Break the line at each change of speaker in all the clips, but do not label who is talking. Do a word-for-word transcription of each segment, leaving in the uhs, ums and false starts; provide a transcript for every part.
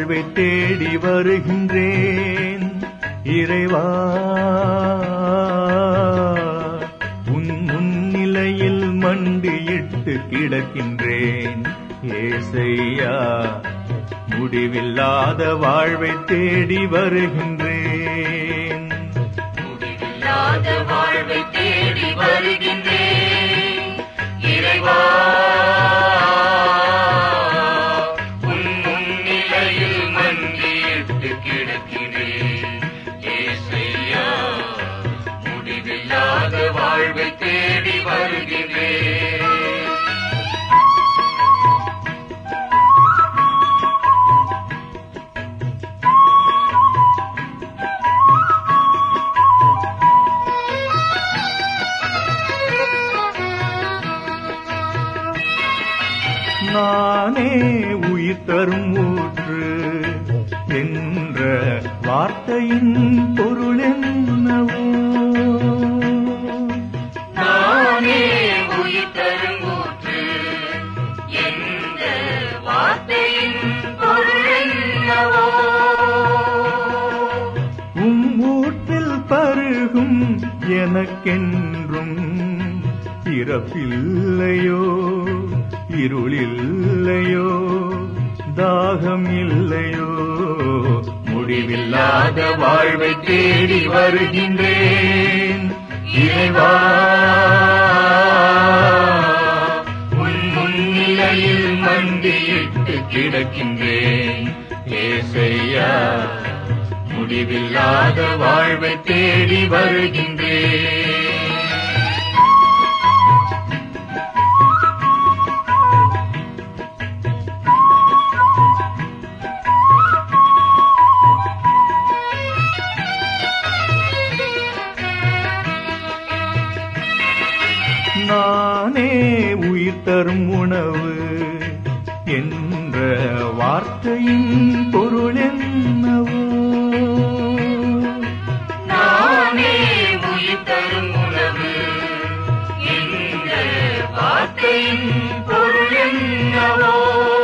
வாழ்வை தேடி வருகின்றேன் இறைவா. உன் முன்னிலையில் மண்டியிட்டு கிடக்கின்றேன் ஏசையா. முடிவில்லாத வாழ்வை தேடி வருகின்றேன்,
முடிவில்லாத வாழ்வை தேடி வருகின்றேன் இறைவா. உன் முன்னிலையில் மண்டியிட்டு கிடக்கிறேன் ஏசையா. முடிவில்லாத வாழ்வை தேடி வருகின்றேன்.
நானே உயிர் தரும் ஊற்று என்ற வார்த்தையின் பொருள் என்னவோ.
நானே உயிர் தரும் ஊற்று என்ற வார்த்தையின் பொருள் என்னவோ.
உம் ஊற்றில் பருகும் எனக்கென்றும் பிறப்பில்லையோ, இருளில்லையோ, தாகம் இல்லையோ. முடிவில்லாத வாழ்வை தேடி வருகின்றேன் இறைவா. உன் முன்னிலையில் மண்டியிட்டு கிடக்கின்றேன் ஏசையா. முடிவில்லாத வாழ்வை தேடி வருகின்றேன். நானே உயிர் தரும் உணவு என்ற வார்த்தையின் பொருள் என்னவோ.
நானே உயிர் தரும் உணவு என்ற வார்த்தையின் பொருள் என்னவோ.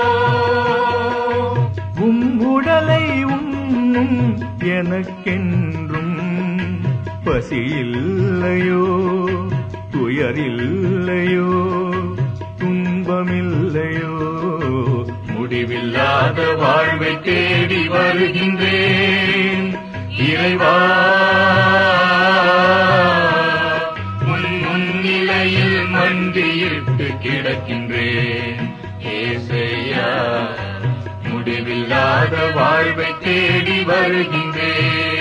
உம் உடலை உண்ணும் எனக்கென்றும் பசியில்லையோ, துயரில்லையோ, துன்பமில்லையோ. முடிவில்லாத வாழ்வை தேடி வருகின்றேன் இறைவா. உன் முன்னிலையில் மண்டியிட்டு கிடக்கின்றேன் ஏசையா. முடிவில்லாத வாழ்வை தேடி வருகின்றேன்.